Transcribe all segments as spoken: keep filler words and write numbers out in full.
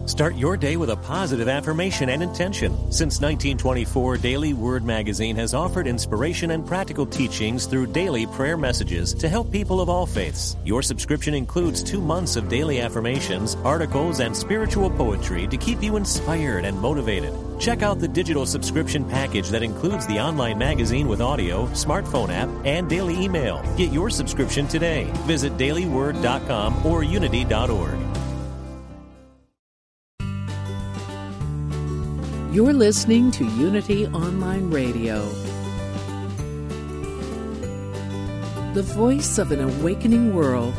Start your day with a positive affirmation and intention. Since nineteen twenty-four, Daily Word Magazine has offered inspiration and practical teachings through daily prayer messages to help people of all faiths. Your subscription includes two months of daily affirmations, articles, and spiritual poetry to keep you inspired and motivated. Check out the digital subscription package that includes the online magazine with audio, smartphone app, and daily email. Get your subscription today. Visit daily word dot com or unity dot org. You're listening to Unity Online Radio, the voice of an awakening world.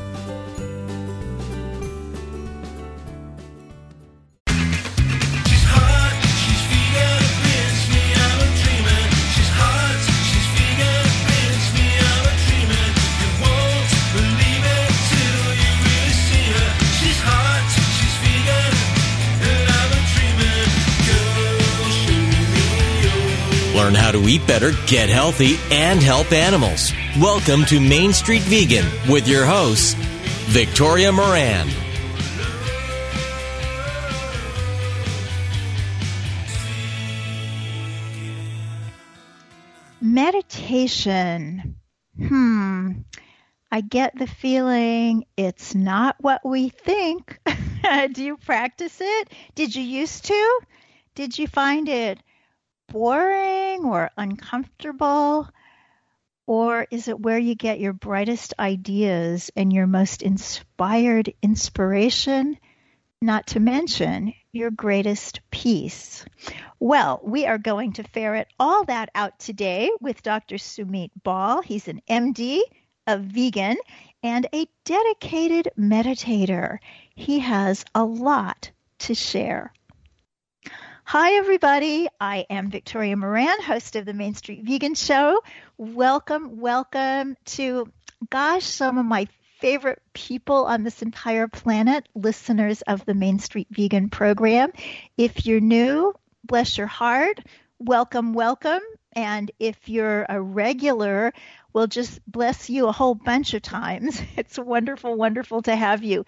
Learn how to eat better, get healthy, and help animals. Welcome to Main Street Vegan with your host, Victoria Moran. Meditation. Hmm. I get the feeling it's not what we think. Do you practice it? Did you used to? Did you find it boring or uncomfortable? Or is it where you get your brightest ideas and your most inspired inspiration? Not to mention your greatest peace. Well, we are going to ferret all that out today with Doctor Sumit Bal. He's an M D, a vegan, and a dedicated meditator. He has a lot to share. Hi, everybody. I am Victoria Moran, host of the Main Street Vegan Show. Welcome, welcome to, gosh, some of my favorite people on this entire planet, listeners of the Main Street Vegan program. If you're new, bless your heart. Welcome, welcome. And if you're a regular, we'll just bless you a whole bunch of times. It's wonderful, wonderful to have you.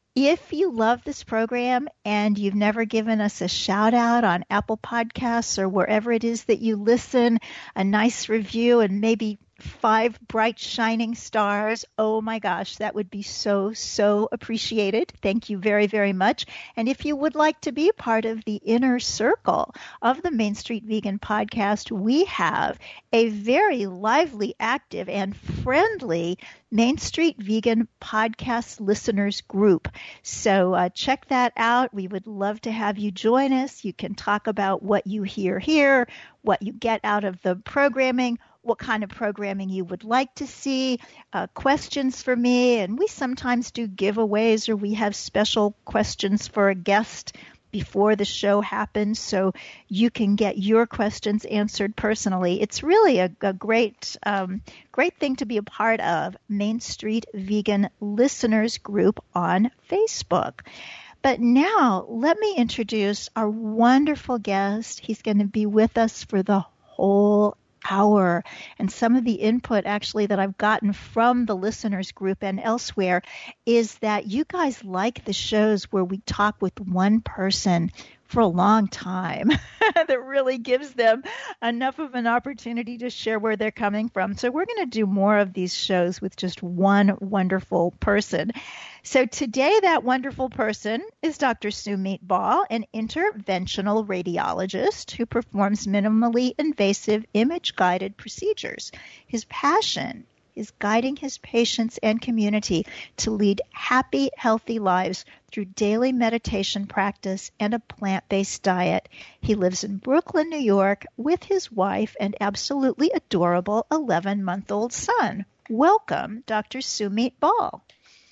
If you love this program and you've never given us a shout out on Apple Podcasts or wherever it is that you listen, a nice review and maybe five bright shining stars, oh my gosh, that would be so, so appreciated. Thank you very, very much. And if you would like to be part of the inner circle of the Main Street Vegan podcast, we have a very lively, active, and friendly Main Street Vegan podcast listeners group. So uh, check that out. We would love to have you join us. You can talk about what you hear here, what you get out of the programming, what kind of programming you would like to see, uh, questions for me, and we sometimes do giveaways or we have special questions for a guest before the show happens, so you can get your questions answered personally. It's really a, a great, um, great thing to be a part of, Main Street Vegan Listeners Group on Facebook. But now, let me introduce our wonderful guest. He's going to be with us for the whole hour. And some of the input actually that I've gotten from the listeners group and elsewhere is that you guys like the shows where we talk with one person for a long time. That really gives them enough of an opportunity to share where they're coming from. So we're going to do more of these shows with just one wonderful person. So today that wonderful person is Doctor Sumit Bal, an interventional radiologist who performs minimally invasive image-guided procedures. His passion is guiding his patients and community to lead happy, healthy lives through daily meditation practice and a plant-based diet. He lives in Brooklyn, New York, with his wife and absolutely adorable eleven-month-old son. Welcome, Doctor Sumit Bal.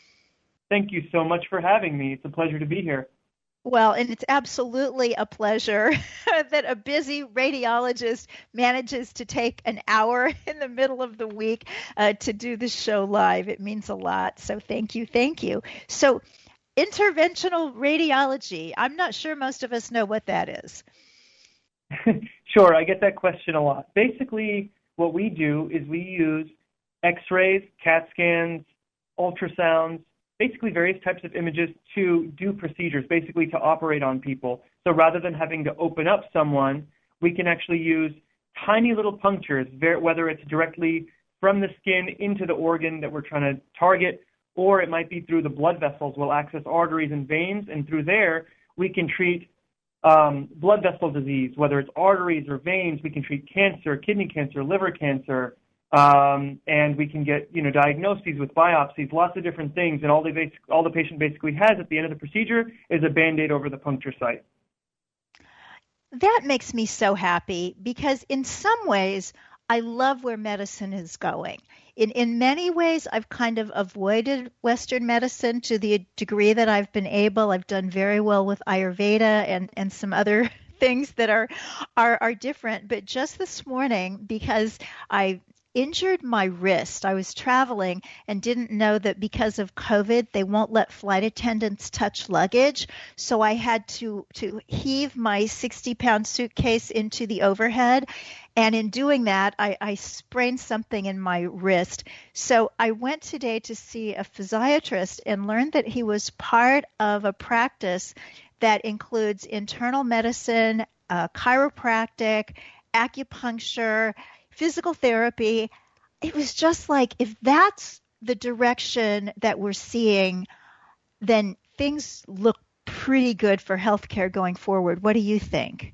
Thank you so much for having me. It's a pleasure to be here. Well, and it's absolutely a pleasure that a busy radiologist manages to take an hour in the middle of the week uh, to do the show live. It means a lot. So thank you. Thank you. So interventional radiology, I'm not sure most of us know what that is. Sure. I get that question a lot. Basically, what we do is we use X-rays, CAT scans, ultrasounds, basically various types of images to do procedures, basically to operate on people. So rather than having to open up someone, we can actually use tiny little punctures, whether it's directly from the skin into the organ that we're trying to target, or it might be through the blood vessels. We'll access arteries and veins, and through there we can treat um, blood vessel disease, whether it's arteries or veins. We can treat cancer, kidney cancer, liver cancer, um, and we can get you know diagnoses with biopsies, lots of different things. And all the basic, all the patient basically has at the end of the procedure is a Band-Aid over the puncture site. That makes me so happy because in some ways, I love where medicine is going. In in many ways, I've kind of avoided Western medicine to the degree that I've been able. I've done very well with Ayurveda and, and some other things that are, are are different. But just this morning, because I injured my wrist, I was traveling and didn't know that because of COVID, they won't let flight attendants touch luggage. So I had to, to heave my sixty-pound suitcase into the overhead. And in doing that, I, I sprained something in my wrist. So I went today to see a physiatrist and learned that he was part of a practice that includes internal medicine, uh, chiropractic, acupuncture, physical therapy. It was just like, if that's the direction that we're seeing, then things look pretty good for healthcare going forward. What do you think?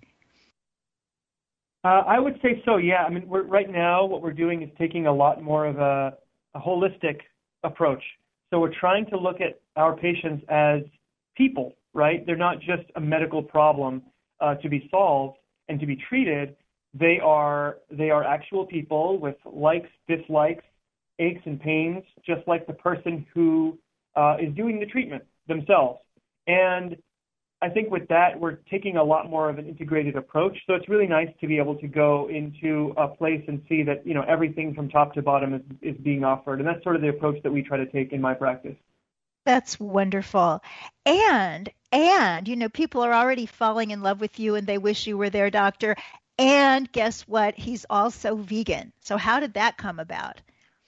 Uh, I would say so, yeah. I mean, we're, right now what we're doing is taking a lot more of a, a holistic approach. So we're trying to look at our patients as people, right? They're not just a medical problem uh, to be solved and to be treated. They are they are actual people with likes, dislikes, aches and pains, just like the person who uh, is doing the treatment themselves. And I think with that, we're taking a lot more of an integrated approach. So it's really nice to be able to go into a place and see that, you know, everything from top to bottom is, is being offered. And that's sort of the approach that we try to take in my practice. That's wonderful. And, and, you know, people are already falling in love with you and they wish you were their doctor. And guess what? He's also vegan. So how did that come about?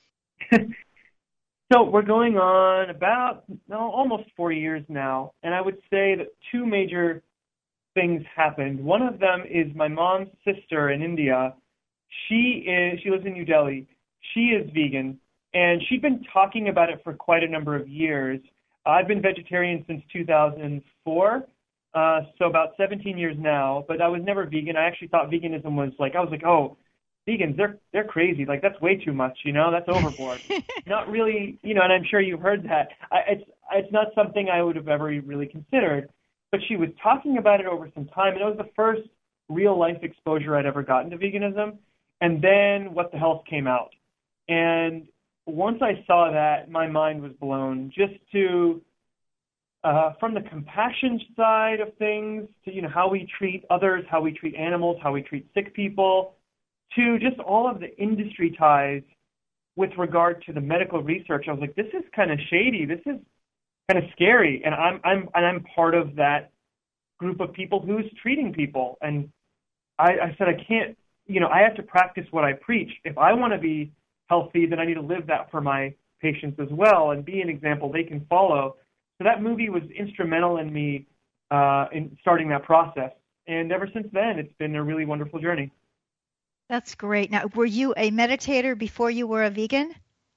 So we're going on about no, almost four years now, and I would say that two major things happened. One of them is my mom's sister in India. She is she lives in New Delhi. She is vegan, and she'd been talking about it for quite a number of years. I've been vegetarian since two thousand four, uh, so about seventeen years now, but I was never vegan. I actually thought veganism was like, I was like, oh, vegans, they're they're crazy. Like, that's way too much, you know, that's overboard. Not really, you know, and I'm sure you've heard that. I, it's it's not something I would have ever really considered. But she was talking about it over some time, and it was the first real life exposure I'd ever gotten to veganism. And then What the Health came out. And once I saw that, my mind was blown. Just to, uh, from the compassion side of things, to, you know, how we treat others, how we treat animals, how we treat sick people, to just all of the industry ties with regard to the medical research. I was like, this is kind of shady. This is kind of scary. And I'm I'm and I'm part of that group of people who's treating people. And I, I said, I can't, you know, I have to practice what I preach. If I want to be healthy, then I need to live that for my patients as well and be an example they can follow. So that movie was instrumental in me uh, in starting that process. And ever since then, it's been a really wonderful journey. That's great. Now, were you a meditator before you were a vegan?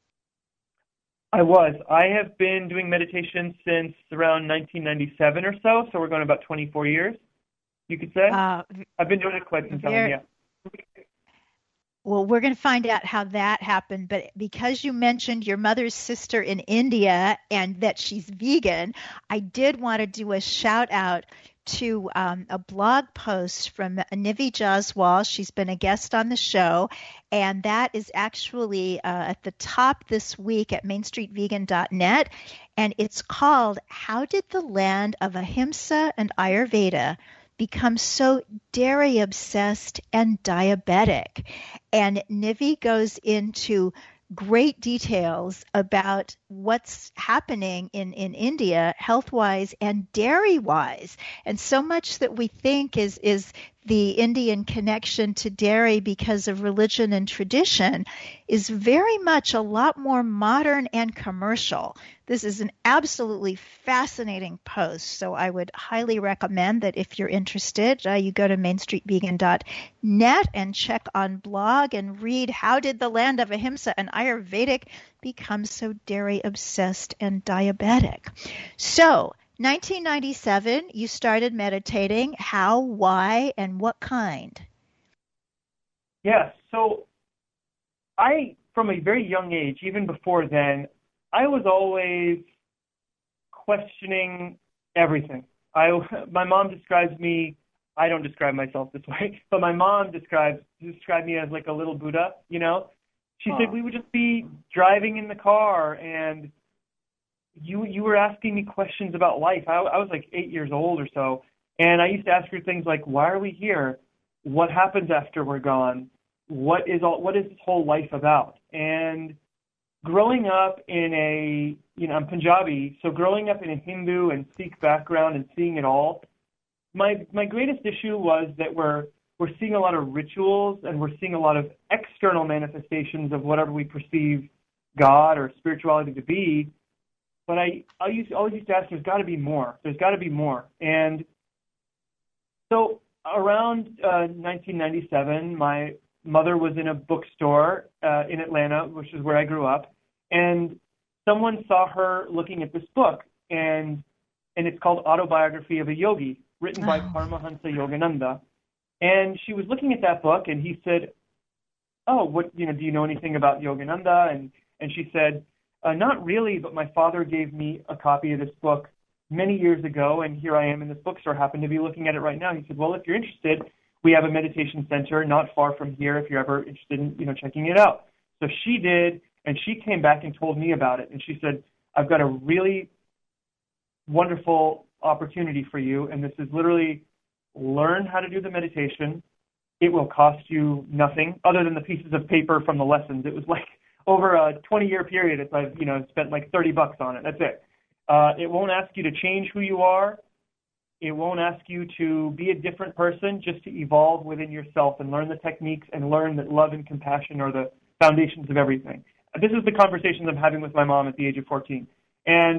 I was. I have been doing meditation since around nineteen ninety-seven or so, so we're going about twenty-four years, you could say. Uh, I've been doing it quite some time, yeah. Well, we're going to find out how that happened, but because you mentioned your mother's sister in India and that she's vegan, I did want to do a shout out to um, a blog post from Nivi Jaswal. She's been a guest on the show, and that is actually uh, at the top this week at main street vegan dot net, and it's called How Did the Land of Ahimsa and Ayurveda Become So Dairy Obsessed and Diabetic? And Nivi goes into great details about what's happening in, in India health-wise and dairy-wise. And so much that we think is, is the Indian connection to dairy because of religion and tradition is very much a lot more modern and commercial. This is an absolutely fascinating post, so I would highly recommend that if you're interested, uh, you go to main street vegan dot net and check on blog and read How Did the Land of Ahimsa and Ayurvedic Become So Dairy Obsessed and Diabetic? So, nineteen ninety-seven, you started meditating. How, why, and what kind? Yes. So I, from a very young age, even before then, I was always questioning everything. I, my mom describes me, I don't describe myself this way, but my mom describes described me as like a little Buddha, you know? She oh. said we would just be driving in the car and You you were asking me questions about life. I, I was like eight years old or so, and I used to ask her things like, "Why are we here? What happens after we're gone? What is all? What is this whole life about?" And growing up in a, you know, I'm Punjabi, so growing up in a Hindu and Sikh background and seeing it all, my my greatest issue was that we're we're seeing a lot of rituals and we're seeing a lot of external manifestations of whatever we perceive God or spirituality to be. But I, I used, always used to ask, there's got to be more. There's got to be more. And so around uh, nineteen ninety-seven, my mother was in a bookstore uh, in Atlanta, which is where I grew up, and someone saw her looking at this book, and and it's called Autobiography of a Yogi, written by oh. Paramahansa Yogananda. And she was looking at that book, and he said, "Oh, what you know? Do you know anything about Yogananda?" And and she said, Uh, not really, but my father gave me a copy of this book many years ago, and here I am in this bookstore, happen to be looking at it right now. He said, well, if you're interested, we have a meditation center not far from here if you're ever interested in, you know, checking it out. So she did, and she came back and told me about it, and she said, I've got a really wonderful opportunity for you, and this is literally learn how to do the meditation. It will cost you nothing other than the pieces of paper from the lessons. It was like, over a twenty-year period, it's I've you know spent like thirty bucks on it. That's it. Uh, it won't ask you to change who you are. It won't ask you to be a different person, just to evolve within yourself and learn the techniques and learn that love and compassion are the foundations of everything. This is the conversations I'm having with my mom at the age of fourteen, and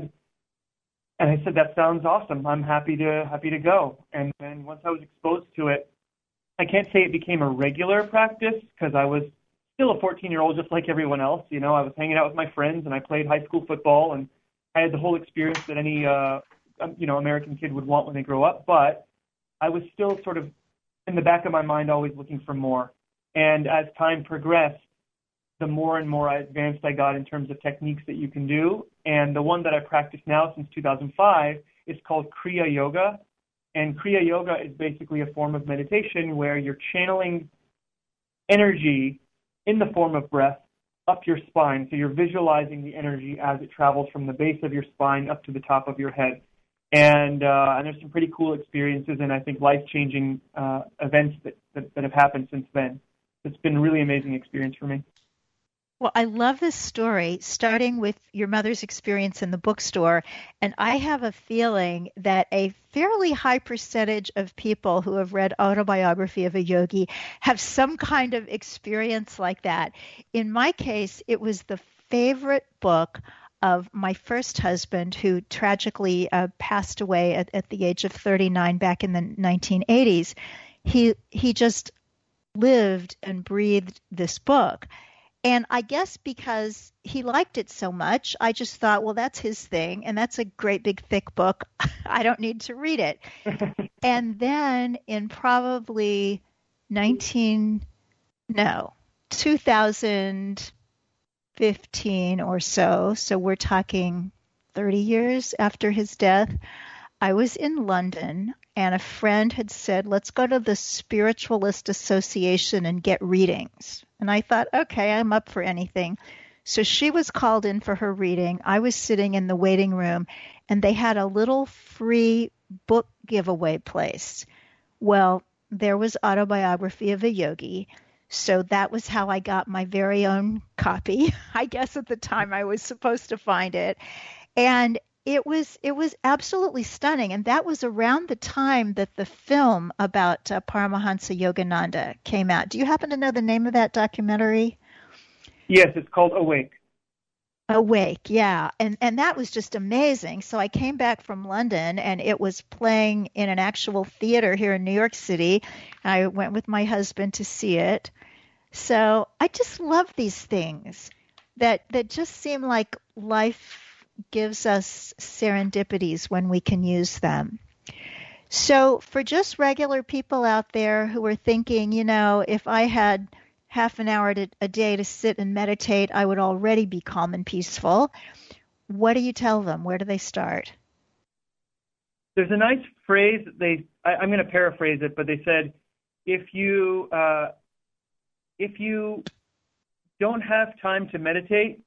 and I said that sounds awesome. I'm happy to happy to go. And then once I was exposed to it, I can't say it became a regular practice because I was still a fourteen-year-old just like everyone else. You know, I was hanging out with my friends and I played high school football and I had the whole experience that any, uh, you know, American kid would want when they grow up. But I was still sort of in the back of my mind always looking for more. And as time progressed, the more and more I advanced I got in terms of techniques that you can do. And the one that I practice now since two thousand five is called Kriya Yoga. And Kriya Yoga is basically a form of meditation where you're channeling energy in the form of breath up your spine. So you're visualizing the energy as it travels from the base of your spine up to the top of your head. And, uh, and there's some pretty cool experiences and I think life-changing uh, events that, that, that have happened since then. It's been a really amazing experience for me. Well, I love this story, starting with your mother's experience in the bookstore. And I have a feeling that a fairly high percentage of people who have read Autobiography of a Yogi have some kind of experience like that. In my case, it was the favorite book of my first husband, who tragically uh, passed away at, at the age of thirty-nine back in the nineteen eighties. He he just lived and breathed this book. And I guess because he liked it so much, I just thought, well, that's his thing. And that's a great big thick book. I don't need to read it. And then in probably nineteen, no, two thousand fifteen or so, so we're talking thirty years after his death, I was in London and a friend had said, let's go to the Spiritualist Association and get readings. And I thought, okay, I'm up for anything. So she was called in for her reading. I was sitting in the waiting room, and they had a little free book giveaway place. Well, there was Autobiography of a Yogi. So that was how I got my very own copy. I guess at the time I was supposed to find it. And it was it was absolutely stunning, and that was around the time that the film about uh, Paramahansa Yogananda came out. Do you happen to know the name of that documentary? Yes, it's called Awake. Awake, yeah. And and that was just amazing. So I came back from London and it was playing in an actual theater here in New York City. I went with my husband to see it. So I just love these things that that just seem like life gives us serendipities when we can use them. So for just regular people out there who are thinking, you know, if I had half an hour to, a day to sit and meditate, I would already be calm and peaceful. What do you tell them? Where do they start? There's a nice phrase that they, I, I'm going to paraphrase it, but they said, if you, uh, if you don't have time to meditate,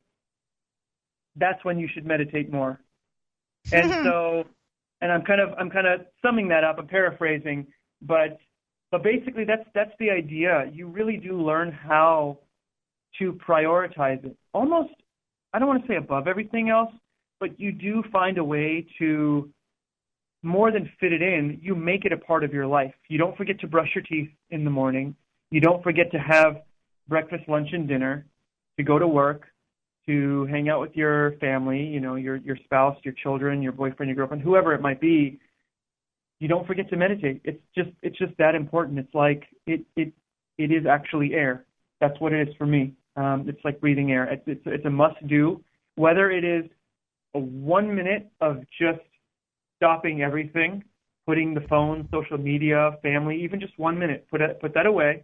that's when you should meditate more. And so, and I'm kind of, I'm kind of summing that up, I'm paraphrasing, but But basically, that's that's the idea. You really do learn how to prioritize it. Almost, I don't want to say above everything else, but you do find a way to more than fit it in. You make it a part of your life. You don't forget to brush your teeth in the morning. You don't forget to have breakfast, lunch, and dinner, to go to work, to hang out with your family, you know, your your spouse, your children, your boyfriend, your girlfriend, whoever it might be. You don't forget to meditate. It's just it's just that important. It's like it it it is actually air. That's what it is for me. Um, it's like breathing air. It's it's, it's a must do. Whether it is a one minute of just stopping everything, putting the phone, social media, family, even just one minute, put it, put that away.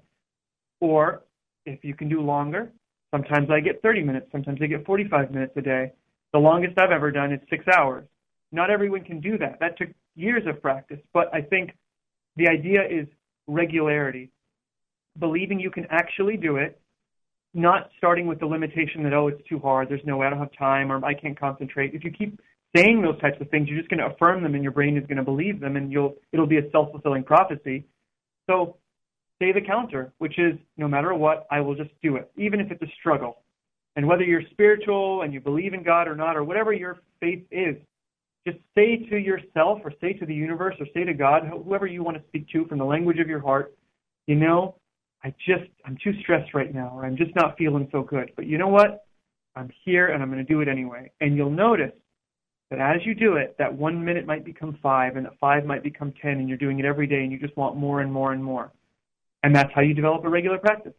Or if you can do longer, sometimes I get thirty minutes. Sometimes I get forty-five minutes a day. The longest I've ever done is six hours. Not everyone can do that. That took years of practice, but I think the idea is regularity, believing you can actually do it, not starting with the limitation that, oh, it's too hard, there's no way, I don't have time, or I can't concentrate. If you keep saying those types of things, you're just going to affirm them and your brain is going to believe them, and you'll it'll be a self-fulfilling prophecy. So say the counter, which is no matter what, I will just do it, even if it's a struggle. And whether you're spiritual and you believe in God or not, or whatever your faith is, just say to yourself or say to the universe or say to God, whoever you want to speak to from the language of your heart, you know, I just, I'm too stressed right now, or I'm just not feeling so good. But you know what? I'm here and I'm going to do it anyway. And you'll notice that as you do it, that one minute might become five and that five might become ten, and you're doing it every day and you just want more and more and more. And that's how you develop a regular practice.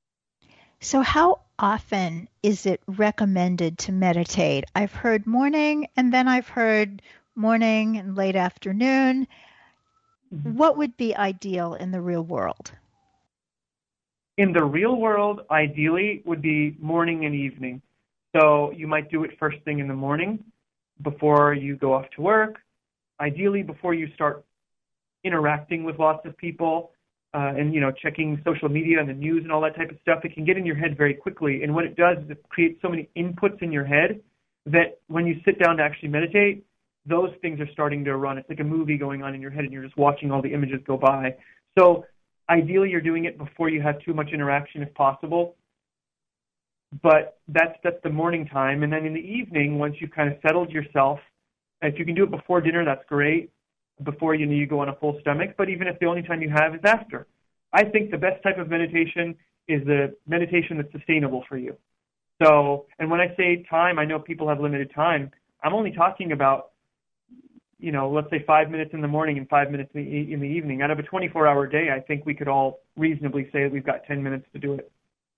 So how often is it recommended to meditate? I've heard morning, and then I've heard morning and late afternoon. Mm-hmm. What would be ideal in the real world? In the real world, ideally, would be morning and evening. So you might do it first thing in the morning before you go off to work, ideally before you start interacting with lots of people. Uh, and, you know, checking social media and the news and all that type of stuff, it can get in your head very quickly. And what it does is it creates so many inputs in your head that when you sit down to actually meditate, those things are starting to run. It's like a movie going on in your head, and you're just watching all the images go by. So ideally, you're doing it before you have too much interaction if possible. But that's that's the morning time. And then in the evening, once you've kind of settled yourself, if you can do it before dinner, that's great. Before you know you go on a full stomach, but even if the only time you have is after. I think the best type of meditation is the meditation that's sustainable for you. So, and when I say time, I know people have limited time. I'm only talking about, you know, let's say five minutes in the morning and five minutes in the, in the evening. Out of a twenty-four hour day, I think we could all reasonably say that we've got ten minutes to do it.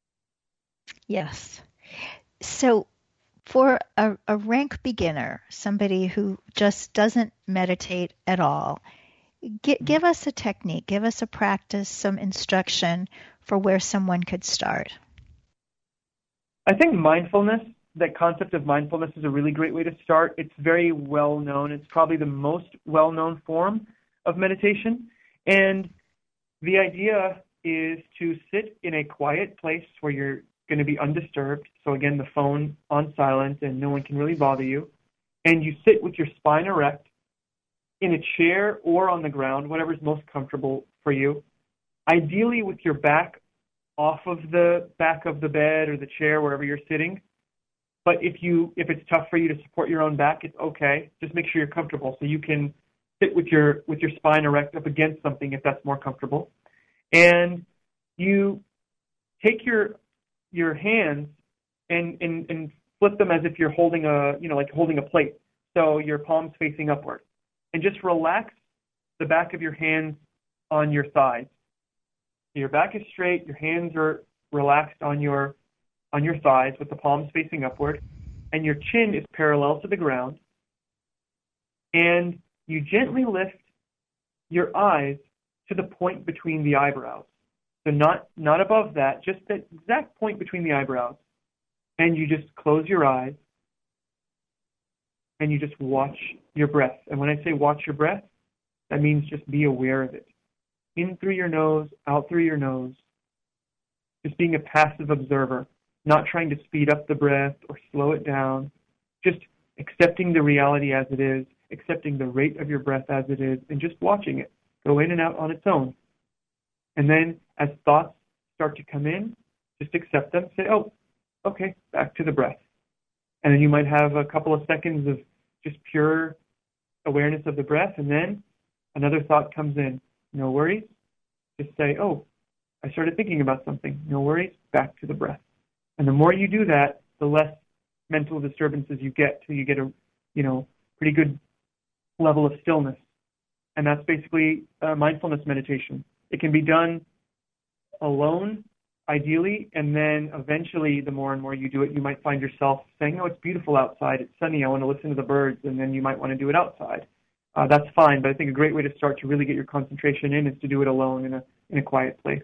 Yes. So, for a, a rank beginner, somebody who just doesn't meditate at all, g- give us a technique, give us a practice, some instruction for where someone could start. I think mindfulness, that concept of mindfulness is a really great way to start. It's very well known. It's probably the most well-known form of meditation. And the idea is to sit in a quiet place where you're going to be undisturbed. So again, the phone on silent and no one can really bother you. And you sit with your spine erect in a chair or on the ground, whatever's most comfortable for you. Ideally with your back off of the back of the bed or the chair, wherever you're sitting. But if you if it's tough for you to support your own back, it's okay. Just make sure you're comfortable so you can sit with your with your spine erect up against something if that's more comfortable. And you take your your hands and, and, and flip them as if you're holding a you know like holding a plate. So your palms facing upward. And just relax the back of your hands on your thighs. Your back is straight, your hands are relaxed on your on your thighs with the palms facing upward, and your chin is parallel to the ground. And you gently lift your eyes to the point between the eyebrows. So not, not above that, just that exact point between the eyebrows. And you just close your eyes and you just watch your breath. And when I say watch your breath, that means just be aware of it. In through your nose, out through your nose. Just being a passive observer, not trying to speed up the breath or slow it down. Just accepting the reality as it is, accepting the rate of your breath as it is, and just watching it go in and out on its own. And then as thoughts start to come in, just accept them. Say, oh, okay, back to the breath. And then you might have a couple of seconds of just pure awareness of the breath, and then another thought comes in. No worries. Just say, oh, I started thinking about something. No worries, back to the breath. And the more you do that, the less mental disturbances you get till you get a, you know, pretty good level of stillness. And that's basically uh, mindfulness meditation. It can be done alone, ideally, and then eventually the more and more you do it, you might find yourself saying, oh, it's beautiful outside, it's sunny, I want to listen to the birds, and then you might want to do it outside. Uh, that's fine, but I think a great way to start to really get your concentration in is to do it alone in a in a quiet place.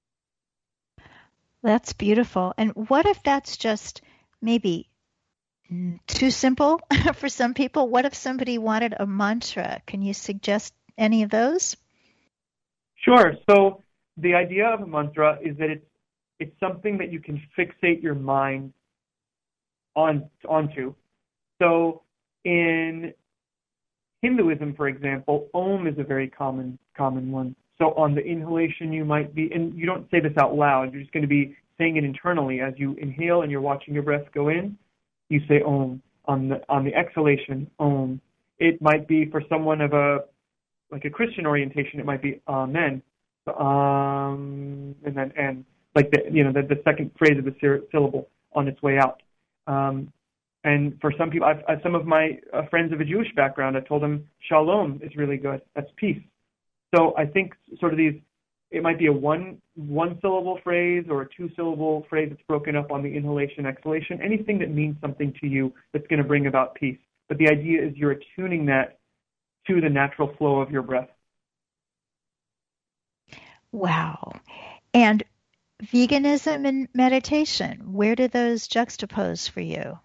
That's beautiful. And what if that's just maybe too simple for some people? What if somebody wanted a mantra? Can you suggest any of those? Sure. So the idea of a mantra is that it's it's something that you can fixate your mind on onto. So in Hinduism, for example, Om is a very common common one. So on the inhalation, you might be, and you don't say this out loud, you're just going to be saying it internally. As you inhale and you're watching your breath go in, you say Om. On the on the exhalation, Om. It might be for someone of a, like a Christian orientation, it might be Amen. So, um, and then N. Like the, you know, the, the second phrase of the syllable on its way out. Um, And for some people, I've, I've, some of my uh, friends of a Jewish background, I told them Shalom is really good. That's peace. So I think sort of these, it might be a one one syllable phrase or a two syllable phrase that's broken up on the inhalation, exhalation, anything that means something to you that's going to bring about peace. But the idea is you're attuning that to the natural flow of your breath. Wow. And veganism and meditation, where do those juxtapose for you?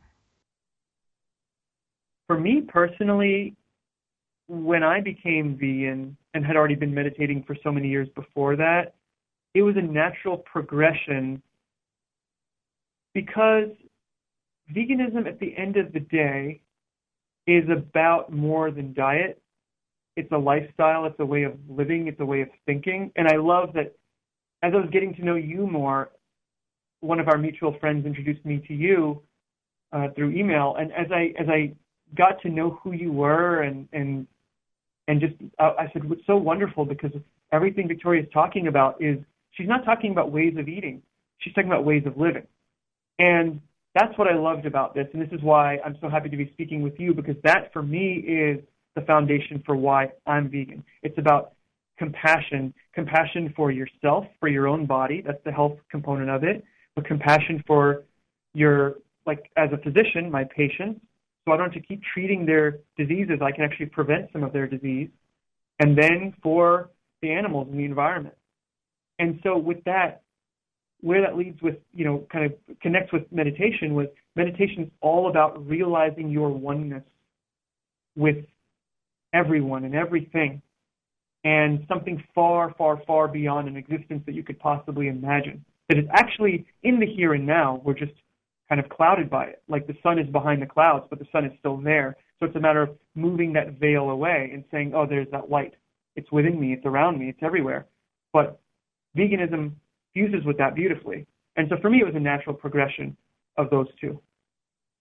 For me personally, when I became vegan and had already been meditating for so many years before that, it was a natural progression because veganism at the end of the day is about more than diet. It's a lifestyle, it's a way of living, it's a way of thinking. And I love that as I was getting to know you more, one of our mutual friends introduced me to you uh, through email. And as I as I got to know who you were and and and just uh, I said, it's so wonderful because everything Victoria is talking about is she's not talking about ways of eating. She's talking about ways of living. And that's what I loved about this. And this is why I'm so happy to be speaking with you, because that for me is the foundation for why I'm vegan. It's about compassion, compassion for yourself, for your own body. That's the health component of it. But compassion for your, like as a physician, my patients, so I don't have to keep treating their diseases. I can actually prevent some of their disease. And then for the animals in the environment. And so with that, where that leads with, you know, kind of connects with meditation, was meditation is all about realizing your oneness with everyone and everything, and something far, far, far beyond an existence that you could possibly imagine. That is actually in the here and now. We're just kind of clouded by it. Like the sun is behind the clouds, but the sun is still there. So it's a matter of moving that veil away and saying, oh, there's that light. It's within me. It's around me. It's everywhere. But veganism fuses with that beautifully. And so for me, it was a natural progression of those two.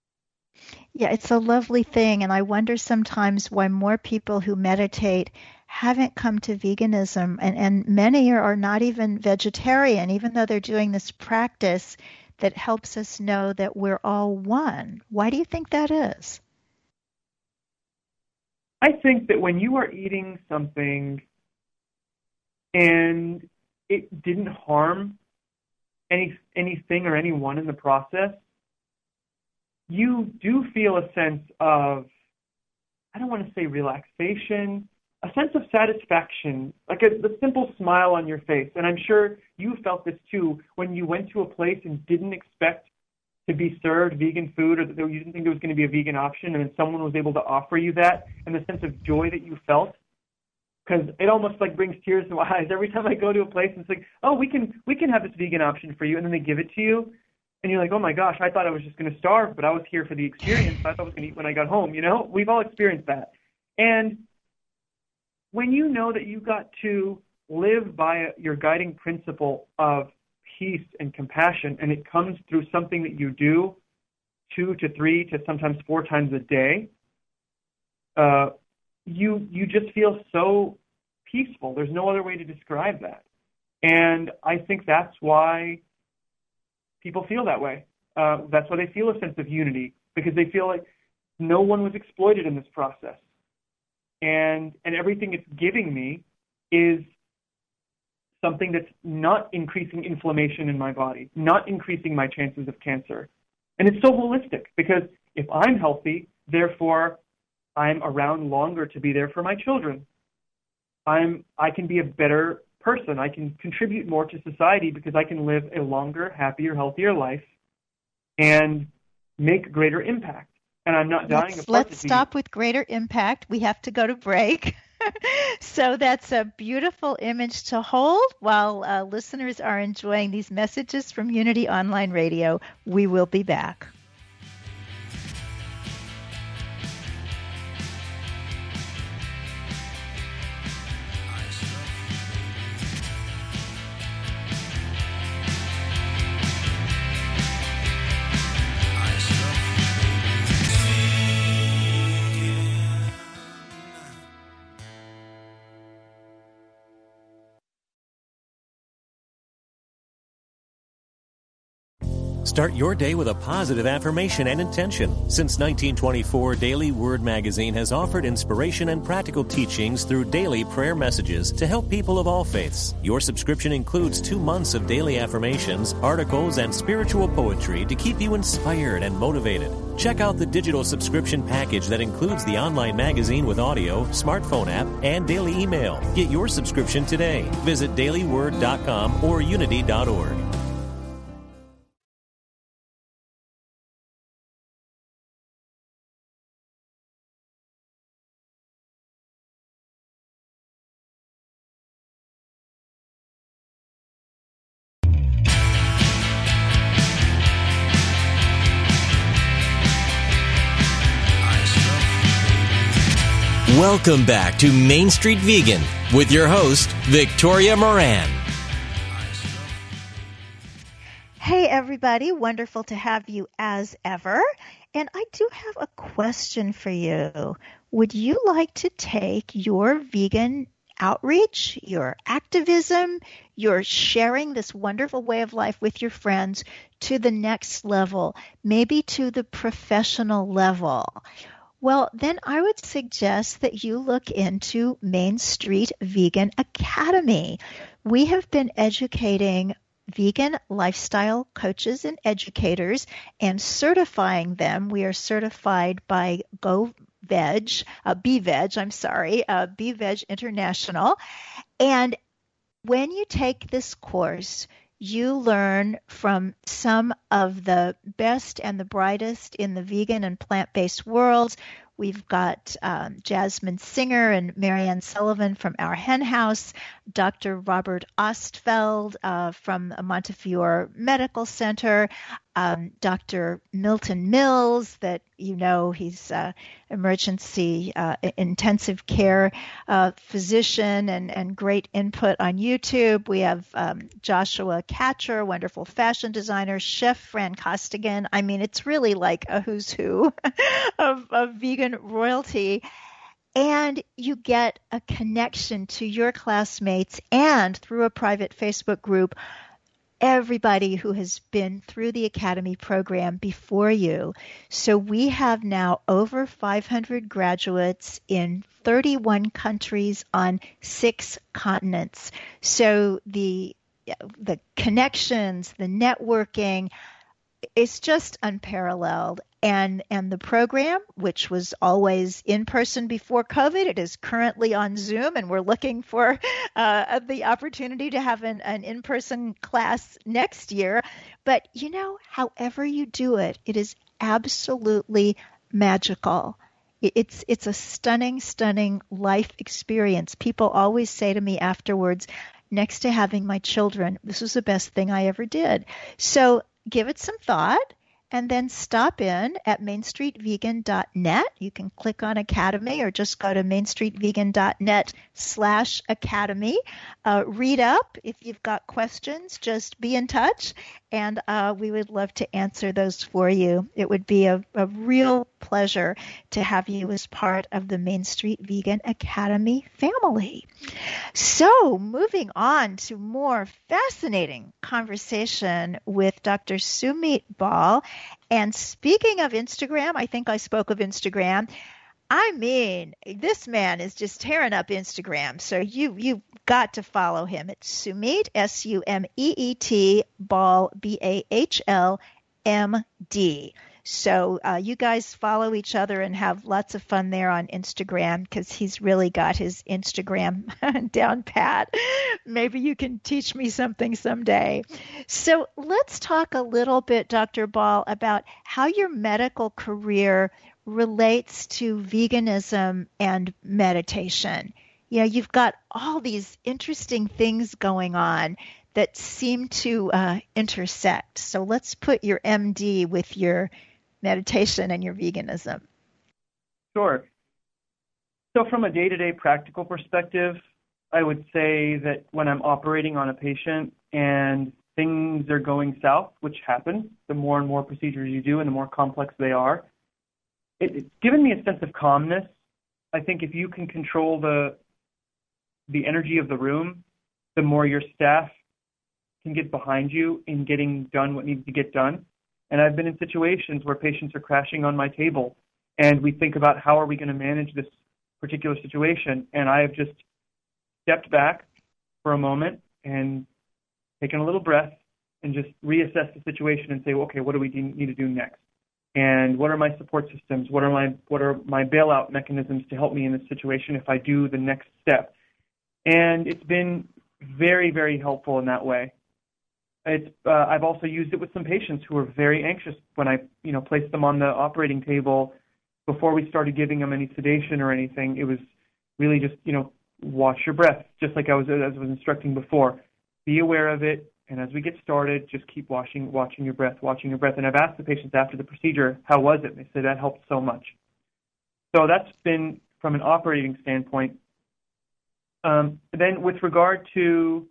Yeah, it's a lovely thing. And I wonder sometimes why more people who meditate haven't come to veganism. And, and many are, are not even vegetarian, even though they're doing this practice that helps us know that we're all one. Why do you think that is? I think that when you are eating something and it didn't harm any anything or anyone in the process, you do feel a sense of, I don't want to say relaxation, a sense of satisfaction, like a the simple smile on your face. And I'm sure you felt this too when you went to a place and didn't expect to be served vegan food, or that you didn't think there was going to be a vegan option, and then someone was able to offer you that, and the sense of joy that you felt. Because it almost like brings tears to my eyes every time I go to a place and it's like, oh, we can we can have this vegan option for you, and then they give it to you, and you're like, oh my gosh, I thought I was just going to starve, but I was here for the experience. I thought I was going to eat when I got home. You know, we've all experienced that. And when you know that you got to live by your guiding principle of peace and compassion, and it comes through something that you do two to three to sometimes four times a day, uh, you you just feel so peaceful. There's no other way to describe that. And I think that's why people feel that way. Uh, that's why they feel a sense of unity, because they feel like no one was exploited in this process. And and everything it's giving me is something that's not increasing inflammation in my body, not increasing my chances of cancer. And it's so holistic, because if I'm healthy, therefore I'm around longer to be there for my children. I'm I can be a better person. I can contribute more to society because I can live a longer, happier, healthier life and make greater impact. And I'm not dying Let's, of let's disease. stop with greater impact. We have to go to break. So that's a beautiful image to hold while uh, listeners are enjoying these messages from Unity Online Radio. We will be back. Start your day with a positive affirmation and intention. Since nineteen twenty-four, Daily Word Magazine has offered inspiration and practical teachings through daily prayer messages to help people of all faiths. Your subscription includes two months of daily affirmations, articles, and spiritual poetry to keep you inspired and motivated. Check out the digital subscription package that includes the online magazine with audio, smartphone app, and daily email. Get your subscription today. Visit daily word dot com or unity dot org. Welcome back to Main Street Vegan with your host, Victoria Moran. Hey, everybody. Wonderful to have you as ever. And I do have a question for you. Would you like to take your vegan outreach, your activism, your sharing this wonderful way of life with your friends to the next level, maybe to the professional level? Well, then I would suggest that you look into Main Street Vegan Academy. We have been educating vegan lifestyle coaches and educators and certifying them. We are certified by GoVeg, uh, BVeg, I'm sorry, uh, BVeg International. And when you take this course, you learn from some of the best and the brightest in the vegan and plant-based worlds. We've got um, Jasmine Singer and Marianne Sullivan from Our Hen House, Doctor Robert Ostfeld uh, from Montefiore Medical Center, um, Doctor Milton Mills, that you know, he's uh, emergency uh, intensive care uh, physician and, and great input on YouTube. We have um, Joshua Katcher, wonderful fashion designer, Chef Fran Costigan. I mean, it's really like a who's who of, of vegan royalty. And you get a connection to your classmates, and through a private Facebook group, everybody who has been through the Academy program before you. So we have now over five hundred graduates in thirty-one countries on six continents. So the the connections, the networking, it's just unparalleled. And and the program, which was always in person before COVID, it is currently on Zoom, and we're looking for uh, the opportunity to have an, an in-person class next year. But, you know, however you do it, it is absolutely magical. It's it's a stunning, stunning life experience. People always say to me afterwards, next to having my children, this was the best thing I ever did. So give it some thought. And then stop in at main street vegan dot net. You can click on Academy or just go to main street vegan dot net slash Academy. Uh, read up. If you've got questions, just be in touch, and uh, we would love to answer those for you. It would be a, a real pleasure to have you as part of the Main Street Vegan Academy family. So moving on to more fascinating conversation with Doctor Sumit Bal. And speaking of Instagram, I think I spoke of Instagram. I mean, this man is just tearing up Instagram. So you, you've got to follow him. It's Sumit, S U M E E T, Bal, B A H L, M D. So uh, you guys follow each other and have lots of fun there on Instagram, because he's really got his Instagram down pat. Maybe you can teach me something someday. So let's talk a little bit, Doctor Bal, about how your medical career relates to veganism and meditation. You know, you've got all these interesting things going on that seem to uh, intersect. So let's put your M D with your meditation and your veganism. Sure. So from a day-to-day practical perspective, I would say that when I'm operating on a patient and things are going south, which happens, the more and more procedures you do and the more complex they are, it, it's given me a sense of calmness. I think if you can control the the energy of the room, the more your staff can get behind you in getting done what needs to get done. And I've been in situations where patients are crashing on my table, and we think about how are we going to manage this particular situation. And I have just stepped back for a moment and taken a little breath and just reassess the situation and say, well, okay, what do we need to do next? And what are my support systems? What are my what are my bailout mechanisms to help me in this situation if I do the next step? And it's been very, very helpful in that way. It's, uh, I've also used it with some patients who were very anxious when I, you know, placed them on the operating table before we started giving them any sedation or anything. It was really just, you know, watch your breath, just like I was, as I was instructing before. Be aware of it, and as we get started, just keep watching, watching your breath, watching your breath. And I've asked the patients after the procedure, how was it? And they said that helped so much. So that's been from an operating standpoint. Um, then with regard to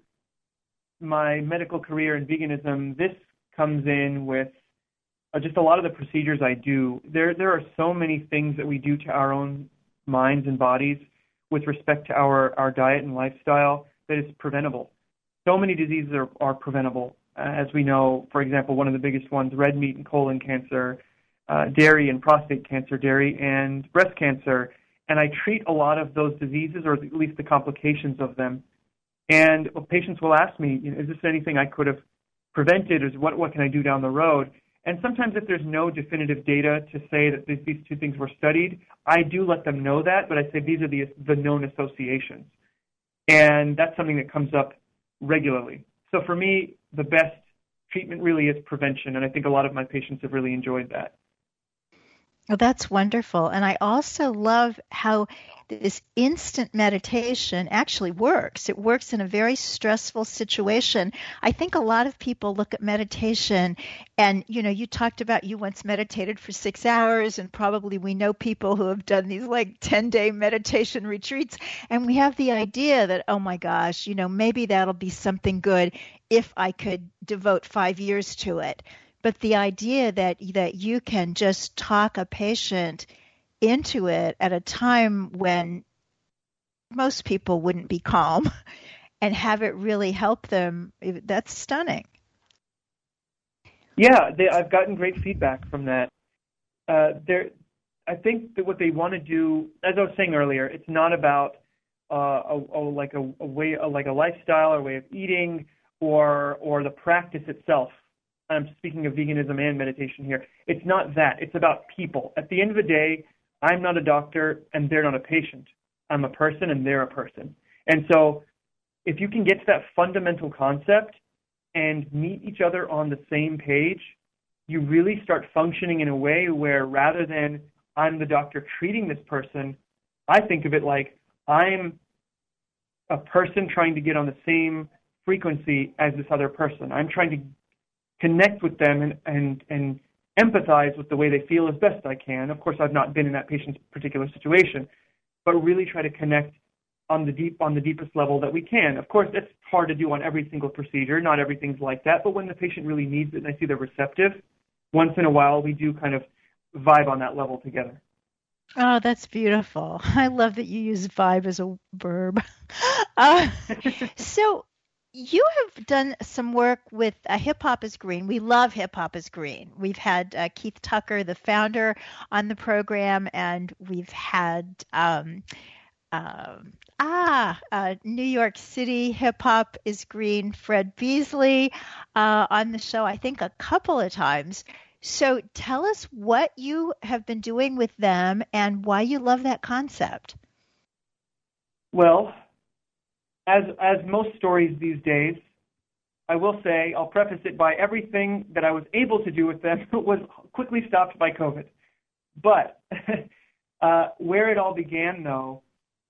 my medical career in veganism, this comes in with uh, just a lot of the procedures I do. There there are so many things that we do to our own minds and bodies with respect to our, our diet and lifestyle that is preventable. So many diseases are, are preventable. Uh, as we know, for example, one of the biggest ones, red meat and colon cancer, uh, dairy and prostate cancer, dairy and breast cancer. And I treat a lot of those diseases, or at least the complications of them. And patients will ask me, you know, is this anything I could have prevented, or what, what can I do down the road? And sometimes if there's no definitive data to say that these, these two things were studied, I do let them know that, but I say these are the, the known associations. And that's something that comes up regularly. So for me, the best treatment really is prevention, and I think a lot of my patients have really enjoyed that. Well, that's wonderful. And I also love how this instant meditation actually works. It works in a very stressful situation. I think a lot of people look at meditation and, you know, you talked about you once meditated for six hours and probably we know people who have done these like ten-day meditation retreats, and we have the idea that, oh my gosh, you know, maybe that'll be something good if I could devote five years to it. But the idea that that you can just talk a patient into it at a time when most people wouldn't be calm and have it really help them, that's stunning. Yeah, they, I've gotten great feedback from that. Uh, there, I think that what they want to do, as I was saying earlier, it's not about uh, a, a, like a, a way, a, like a lifestyle or way of eating, or or the practice itself. I'm speaking of veganism and meditation here. It's not that. It's about people. At the end of the day, I'm not a doctor and they're not a patient. I'm a person and they're a person. And so if you can get to that fundamental concept and meet each other on the same page, you really start functioning in a way where rather than I'm the doctor treating this person, I think of it like I'm a person trying to get on the same frequency as this other person. I'm trying to connect with them and, and, and empathize with the way they feel as best I can. Of course, I've not been in that patient's particular situation, but really try to connect on the deep on the deepest level that we can. Of course, it's hard to do on every single procedure. Not everything's like that, but when the patient really needs it and I see they're receptive, once in a while we do kind of vibe on that level together. Oh, that's beautiful. I love that you use vibe as a verb. Uh, so you have done some work with uh, Hip Hop is Green. We love Hip Hop is Green. We've had uh, Keith Tucker, the founder, on the program, and we've had um, um, ah uh, New York City Hip Hop is Green, Fred Beasley, uh, on the show, I think a couple of times. So tell us what you have been doing with them and why you love that concept. Well, As as most stories these days, I will say, I'll preface it by everything that I was able to do with them was quickly stopped by COVID. But uh, where it all began, though,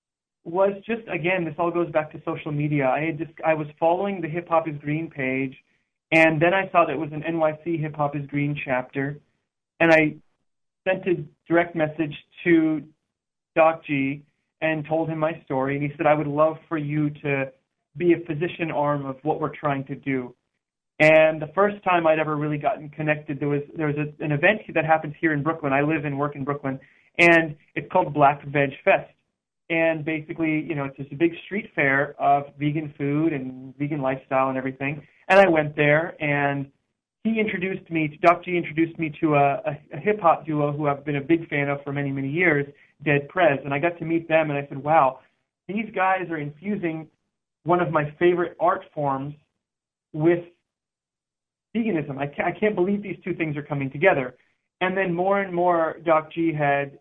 was just, again, this all goes back to social media. I had just I was following the Hip Hop is Green page, and then I saw that it was an N Y C Hip Hop is Green chapter, and I sent a direct message to Doc G and told him my story, and he said, I would love for you to be a physician arm of what we're trying to do. And the first time I'd ever really gotten connected, there was there was a, an event that happens here in Brooklyn. I live and work in Brooklyn, and it's called Black Veg Fest. And basically, you know, it's just a big street fair of vegan food and vegan lifestyle and everything. And I went there, and he introduced me, Doc G introduced me to a, a, a hip-hop duo who I've been a big fan of for many, many years, Dead Prez, and I got to meet them, and I said, wow, these guys are infusing one of my favorite art forms with veganism. I can't, I can't believe these two things are coming together. And then more and more, Doc G had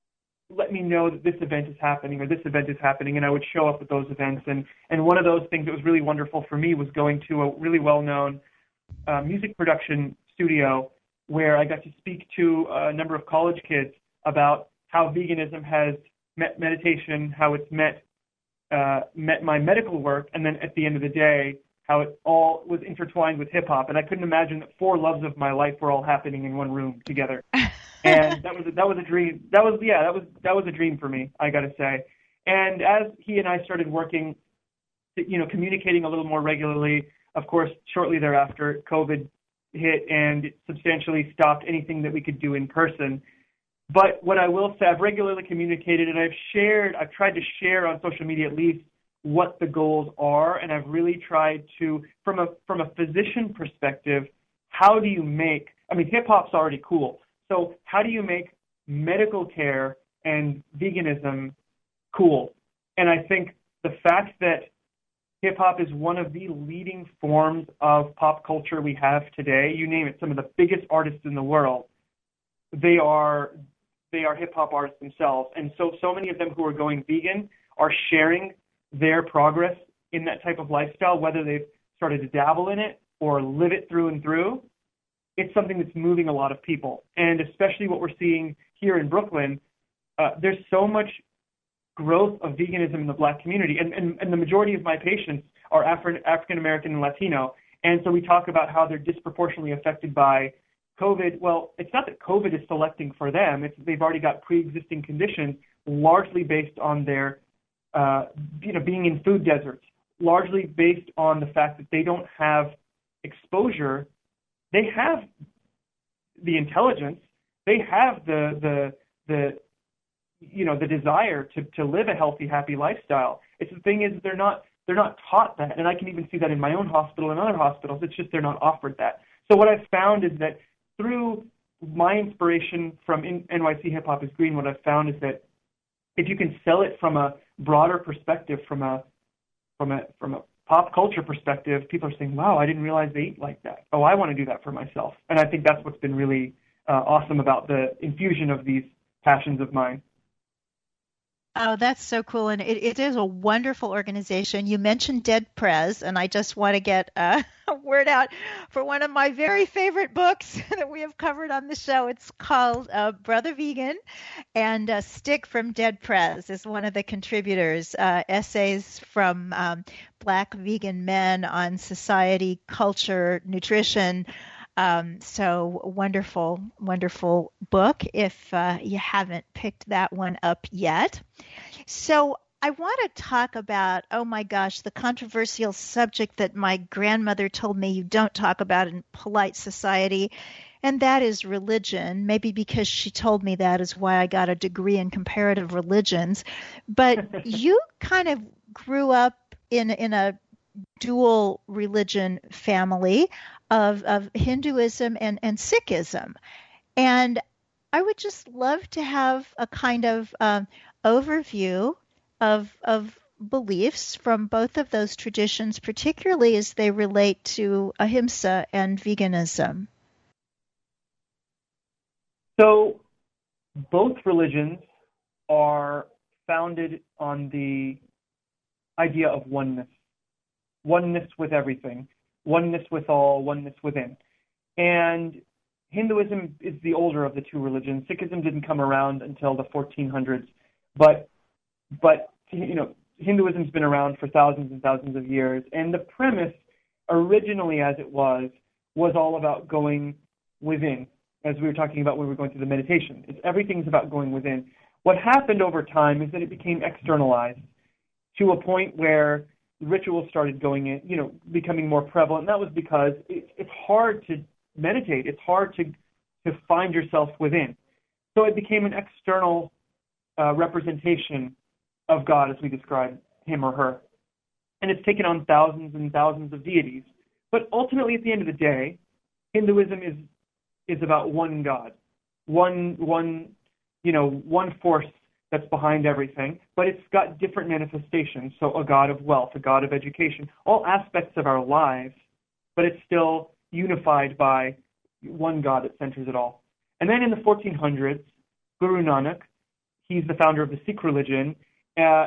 let me know that this event is happening or this event is happening, and I would show up at those events. And, and one of those things that was really wonderful for me was going to a really well-known uh, music production studio where I got to speak to a number of college kids about how veganism has met meditation, how it's met uh, met my medical work, and then at the end of the day, how it all was intertwined with hip-hop. And I couldn't imagine that four loves of my life were all happening in one room together. And that was a, that was a dream. That was yeah, that was that was a dream for me, I got to say. And as he and I started working, you know, communicating a little more regularly, of course, shortly thereafter, COVID hit and it substantially stopped anything that we could do in person. But what I will say, I've regularly communicated and I've shared, I've tried to share on social media at least what the goals are, and I've really tried to, from a from a physician perspective, how do you make, I mean, hip-hop's already cool, so how do you make medical care and veganism cool? And I think the fact that hip-hop is one of the leading forms of pop culture we have today, you name it, some of the biggest artists in the world, they are they are hip-hop artists themselves. And so, so many of them who are going vegan are sharing their progress in that type of lifestyle, whether they've started to dabble in it or live it through and through. It's something that's moving a lot of people. And especially what we're seeing here in Brooklyn, uh, there's so much growth of veganism in the Black community. And, and, and the majority of my patients are Afri- African American and Latino. And so we talk about how they're disproportionately affected by COVID. Well, it's not that COVID is selecting for them. It's they've already got pre-existing conditions, largely based on their, uh, you know, being in food deserts, largely based on the fact that they don't have exposure. They have the intelligence. They have the the the you know the desire to to live a healthy, happy lifestyle. It's the thing is they're not they're not taught that, and I can even see that in my own hospital and other hospitals. It's just they're not offered that. So what I've found is that through my inspiration from N Y C Hip Hop is Green, what I've found is that if you can sell it from a broader perspective, from a from a from a pop culture perspective, people are saying, "Wow, I didn't realize they eat like that. Oh, I want to do that for myself." And I think that's what's been really uh, awesome about the infusion of these passions of mine. Oh, that's so cool. And it, it is a wonderful organization. You mentioned Dead Prez, and I just want to get uh, a word out for one of my very favorite books that we have covered on the show. It's called uh, Brother Vegan, and uh, Stick from Dead Prez is one of the contributors. Uh, essays from um, Black vegan men on society, culture, nutrition. Um, so wonderful, wonderful book if uh, you haven't picked that one up yet. So I want to talk about, oh my gosh, the controversial subject that my grandmother told me you don't talk about in polite society, and that is religion. Maybe because she told me that is why I got a degree in comparative religions. But you kind of grew up in in a dual religion family of, of Hinduism and, and Sikhism. And I would just love to have a kind of um, overview of, of beliefs from both of those traditions, particularly as they relate to ahimsa and veganism. So both religions are founded on the idea of oneness. Oneness with everything, oneness with all, oneness within. And Hinduism is the older of the two religions. Sikhism didn't come around until the fourteen hundreds, but but you know Hinduism's been around for thousands and thousands of years. And the premise, originally as it was, was all about going within, as we were talking about when we were going through the meditation. It's everything's about going within. What happened over time is that it became externalized to a point where rituals started going in, you know, becoming more prevalent. And that was because it, it's hard to meditate. It's hard to to find yourself within. So it became an external uh, representation of God as we describe him or her. And it's taken on thousands and thousands of deities. But ultimately, at the end of the day, Hinduism is is about one God, one one you know one force that's behind everything, but it's got different manifestations. So a God of wealth, a God of education, all aspects of our lives, but it's still unified by one God that centers it all. And then in the fourteen hundreds, Guru Nanak, he's the founder of the Sikh religion. Uh,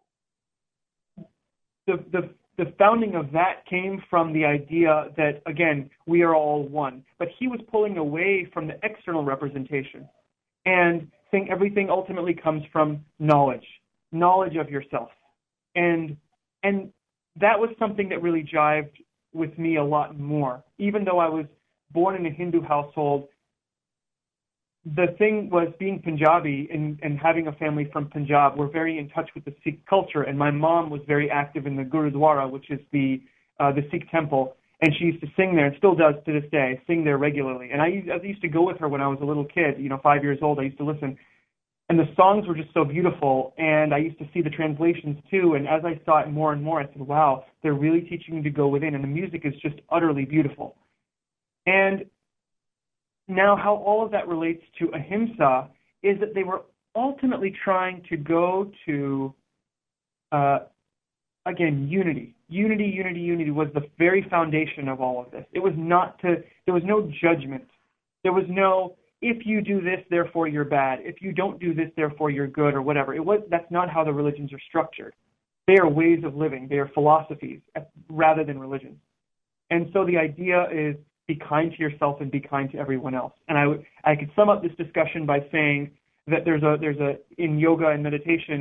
the, the, the founding of that came from the idea that, again, we are all one. But he was pulling away from the external representation and saying everything ultimately comes from knowledge, knowledge of yourself. And and that was something that really jived with me a lot more. Even though I was born in a Hindu household, the thing was being Punjabi and, and having a family from Punjab, we're very in touch with the Sikh culture. And my mom was very active in the Gurudwara, which is the uh, the Sikh temple. And she used to sing there, and still does to this day, sing there regularly. And I used, I used to go with her when I was a little kid, you know, five years old. I used to listen. And the songs were just so beautiful, and I used to see the translations too. And as I saw it more and more, I said, wow, they're really teaching me to go within, and the music is just utterly beautiful. And now how all of that relates to ahimsa is that they were ultimately trying to go to, uh, again, unity. Unity, unity, unity was the very foundation of all of this. It was not to, there was no judgment. There was no, if you do this, therefore you're bad. If you don't do this, therefore you're good, or whatever. It was, that's not how the religions are structured. They are ways of living. They are philosophies rather than religions. And so the idea is be kind to yourself and be kind to everyone else. And I, I could sum up this discussion by saying that there's a, there's a, in yoga and meditation,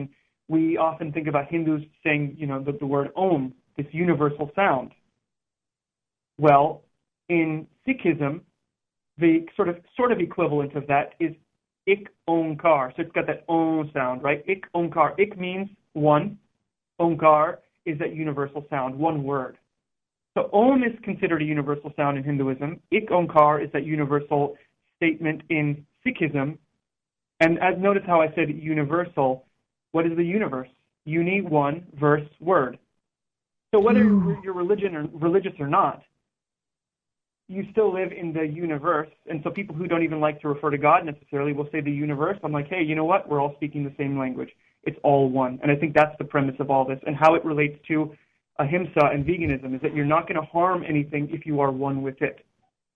we often think about Hindus saying, you know, the, the word Om, this universal sound. Well, in Sikhism, the sort of sort of equivalent of that is Ik Onkar. So it's got that Om sound, right? Ik Onkar. Ik means one. Onkar is that universal sound, one word. So Om is considered a universal sound in Hinduism. Ik Onkar is that universal statement in Sikhism. And as notice how I said universal, what is the universe? Uni, one, verse, word. So whether mm. you're religion or religious or not, you still live in the universe. And so people who don't even like to refer to God necessarily will say the universe. I'm like, hey, you know what? We're all speaking the same language. It's all one. And I think that's the premise of all this. And how it relates to ahimsa and veganism is that you're not going to harm anything if you are one with it.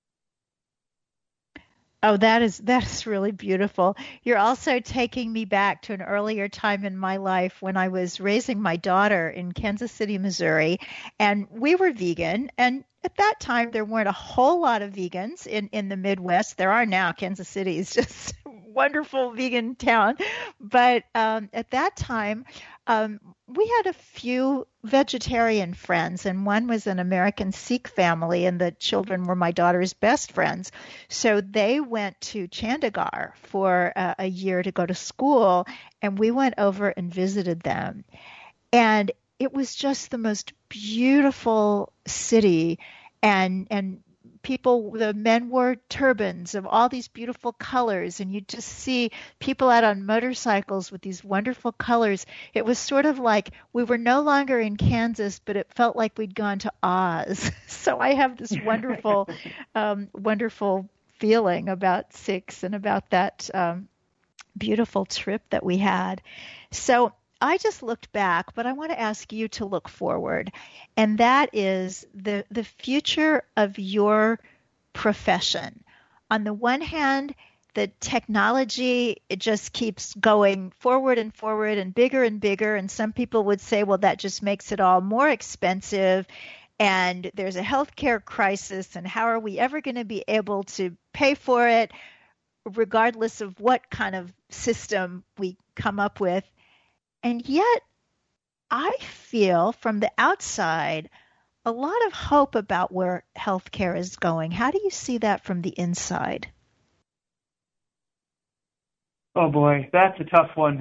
Oh, that is that is really beautiful. You're also taking me back to an earlier time in my life when I was raising my daughter in Kansas City, Missouri, and we were vegan. And at that time, there weren't a whole lot of vegans in, in the Midwest. There are now. Kansas City is just a wonderful vegan town. But um, at that time, um, we had a few vegetarian friends, and one was an American Sikh family, and the children were my daughter's best friends. So they went to Chandigarh for uh, a year to go to school, and we went over and visited them. And it was just the most beautiful city, and and people, the men wore turbans of all these beautiful colors, and you just see people out on motorcycles with these wonderful colors. It was sort of like we were no longer in Kansas, but it felt like we'd gone to Oz. So I have this wonderful, um, wonderful feeling about Sikhs and about that um, beautiful trip that we had. So I just looked back, but I want to ask you to look forward, and that is the the future of your profession. On the one hand, the technology, it just keeps going forward and forward and bigger and bigger, and some people would say, well, that just makes it all more expensive, and there's a healthcare crisis, and how are we ever going to be able to pay for it, regardless of what kind of system we come up with. And yet, I feel from the outside a lot of hope about where healthcare is going. How do you see that from the inside? Oh boy, that's a tough one.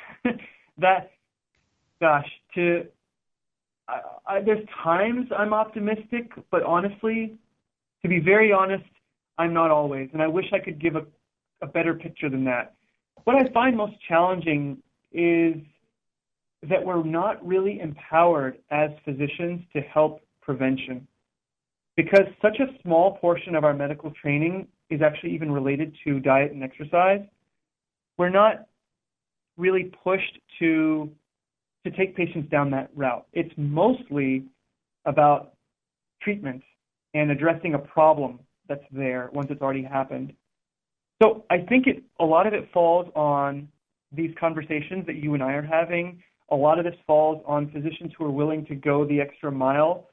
that, gosh, to I, I, there's times I'm optimistic, but honestly, to be very honest, I'm not always. And I wish I could give a, a better picture than that. What I find most challenging is that we're not really empowered as physicians to help prevention, because such a small portion of our medical training is actually even related to diet and exercise. We're not really pushed to to take patients down that route. It's mostly about treatment and addressing a problem that's there once it's already happened. So I think it a lot of it falls on these conversations that you and I are having. A lot of this falls on physicians who are willing to go the extra mile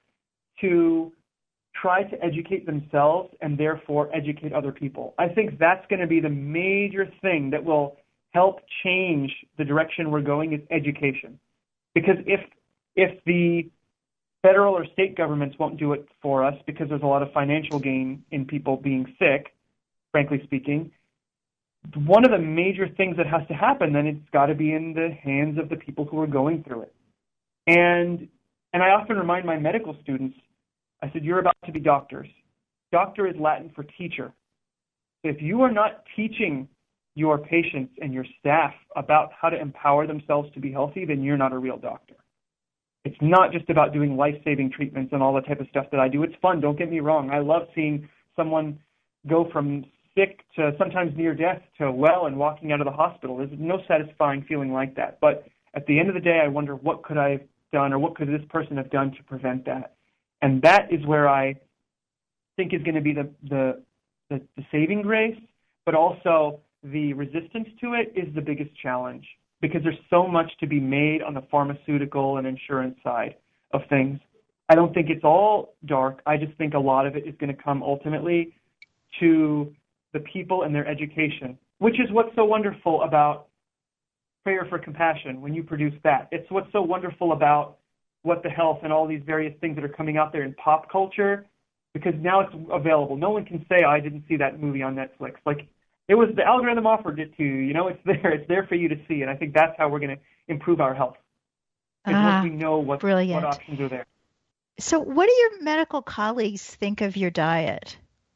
to try to educate themselves and therefore educate other people. I think that's going to be the major thing that will help change the direction we're going, is education. Because if if the federal or state governments won't do it for us because there's a lot of financial gain in people being sick, frankly speaking, one of the major things that has to happen, then it's got to be in the hands of the people who are going through it. And and I often remind my medical students, I said, you're about to be doctors. Doctor is Latin for teacher. If you are not teaching your patients and your staff about how to empower themselves to be healthy, then you're not a real doctor. It's not just about doing life-saving treatments and all the type of stuff that I do. It's fun, don't get me wrong. I love seeing someone go from sick to sometimes near death to well and walking out of the hospital. There's no satisfying feeling like that. But at the end of the day, I wonder, what could I have done, or what could this person have done to prevent that? And that is where I think is going to be the, the, the, the saving grace, but also the resistance to it is the biggest challenge, because there's so much to be made on the pharmaceutical and insurance side of things. I don't think it's all dark. I just think a lot of it is going to come ultimately to the people and their education, which is what's so wonderful about prayer for compassion when you produce that. It's what's so wonderful about What the Health and all these various things that are coming out there in pop culture, because now it's available. No one can say, I didn't see that movie on Netflix. Like, it was, the algorithm offered it to you. You know, it's there. It's there for you to see. And I think that's how we're going to improve our health. Is Ah, once we know what, brilliant. what options are there. So what do your medical colleagues think of your diet?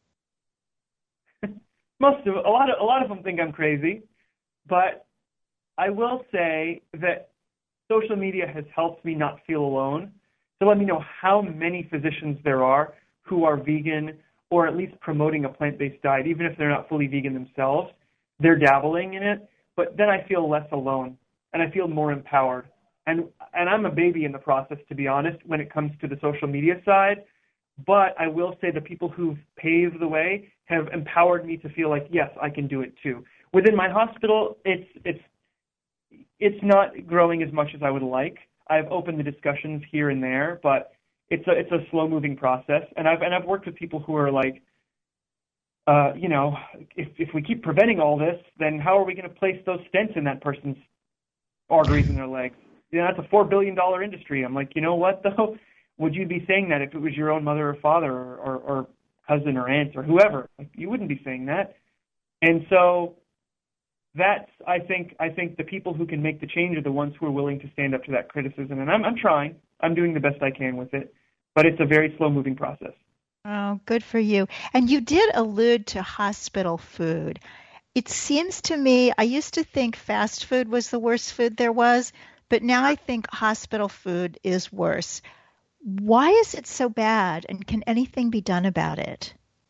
Most of a lot of a lot of them think I'm crazy, but I will say that social media has helped me not feel alone. To let me know how many physicians there are who are vegan or at least promoting a plant-based diet, even if they're not fully vegan themselves. They're dabbling in it, but then I feel less alone and I feel more empowered. And and I'm a baby in the process, to be honest, when it comes to the social media side. But I will say the people who've paved the way have empowered me to feel like, yes, I can do it too. Within my hospital, it's it's it's not growing as much as I would like. I've opened the discussions here and there, but it's a it's a slow moving process. And I've and I've worked with people who are like, uh, you know, if if we keep preventing all this, then how are we going to place those stents in that person's arteries in their legs? You know, that's a four billion dollar industry. I'm like, you know what though? Would you be saying that if it was your own mother or father or, or, or cousin or aunt or whoever? Like, you wouldn't be saying that. And so that's, I think, I think the people who can make the change are the ones who are willing to stand up to that criticism. And I'm, I'm trying. I'm doing the best I can with it. But it's a very slow-moving process. Oh, good for you. And you did allude to hospital food. It seems to me, I used to think fast food was the worst food there was, but now I think hospital food is worse. Why is it so bad, and can anything be done about it?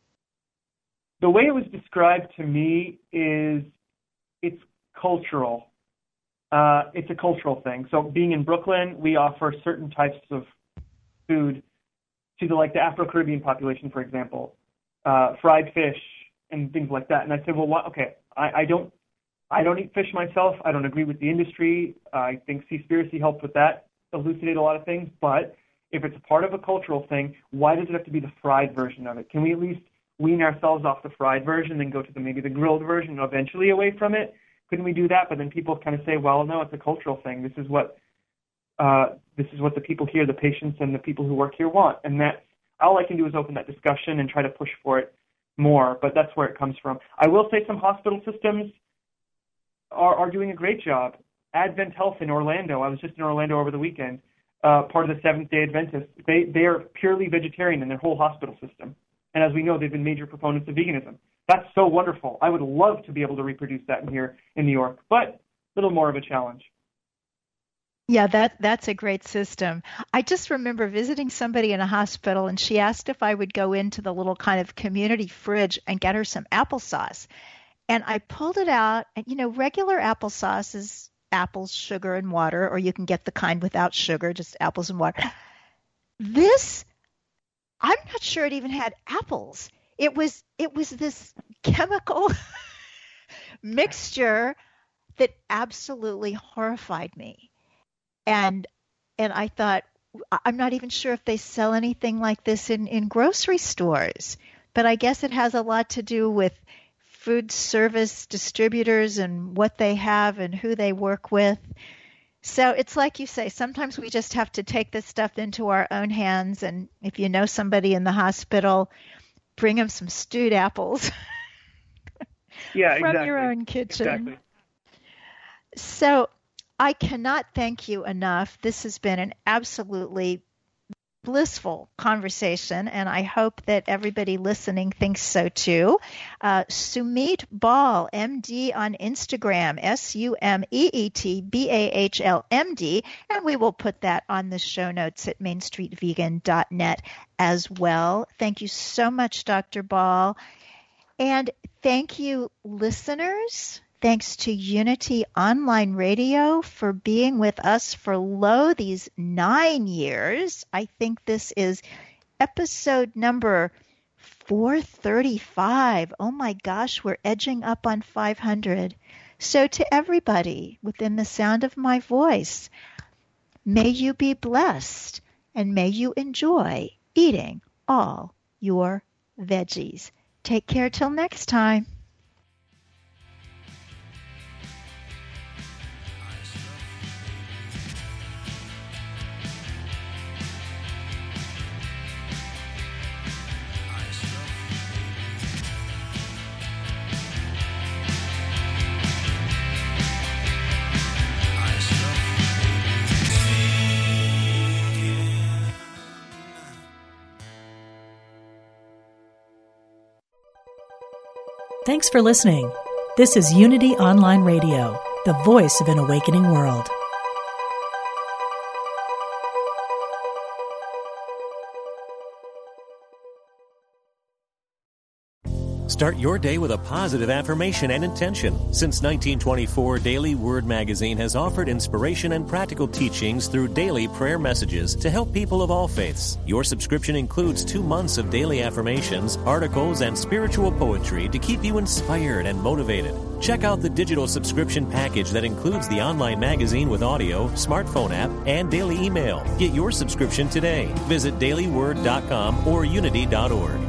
The way it was described to me is it's cultural. Uh, it's a cultural thing. So being in Brooklyn, we offer certain types of food to the like the Afro-Caribbean population, for example, uh, fried fish and things like that. And I said, well, what? okay, I, I don't, I don't eat fish myself. I don't agree with the industry. Uh, I think Seaspiracy helped with that, elucidate a lot of things, but if it's a part of a cultural thing, why does it have to be the fried version of it? Can we at least wean ourselves off the fried version and go to the maybe the grilled version eventually away from it? Couldn't we do that? But then people kind of say, well, no, it's a cultural thing. This is what uh, this is what the people here, the patients and the people who work here want. And that's all I can do is open that discussion and try to push for it more. But that's where it comes from. I will say some hospital systems are, are doing a great job. Advent Health in Orlando. I was just in Orlando over the weekend. Uh, part of the Seventh-day Adventists, they, they are purely vegetarian in their whole hospital system. And as we know, they've been major proponents of veganism. That's so wonderful. I would love to be able to reproduce that in here in New York, but a little more of a challenge. Yeah, that that's a great system. I just remember visiting somebody in a hospital, and she asked if I would go into the little kind of community fridge and get her some applesauce. And I pulled it out, and, you know, regular applesauce is apples, sugar, and water, or you can get the kind without sugar, just apples and water. This, I'm not sure it even had apples. It was it was this chemical mixture that absolutely horrified me. And and I thought, I'm not even sure if they sell anything like this in, in grocery stores, but I guess it has a lot to do with food service distributors and what they have and who they work with. So it's like you say, sometimes we just have to take this stuff into our own hands. And if you know somebody in the hospital, bring them some stewed apples yeah, from exactly. your own kitchen. Exactly. So I cannot thank you enough. This has been an absolutely blissful conversation, and I hope that everybody listening thinks so too. Uh, Sumeet Bahl, M D on Instagram, S U M E E T B A H L M D, and we will put that on the show notes at main street vegan dot net as well. Thank you so much, Doctor Bahl. And thank you, listeners. Thanks to Unity Online Radio for being with us for lo these nine years. I think this is episode number four thirty-five. Oh my gosh, we're edging up on five hundred. So to everybody within the sound of my voice, may you be blessed and may you enjoy eating all your veggies. Take care till next time. Thanks for listening. This is Unity Online Radio, the voice of an awakening world. Start your day with a positive affirmation and intention. Since nineteen twenty-four, Daily Word Magazine has offered inspiration and practical teachings through daily prayer messages to help people of all faiths. Your subscription includes two months of daily affirmations, articles, and spiritual poetry to keep you inspired and motivated. Check out the digital subscription package that includes the online magazine with audio, smartphone app, and daily email. Get your subscription today. Visit daily word dot com or unity dot org.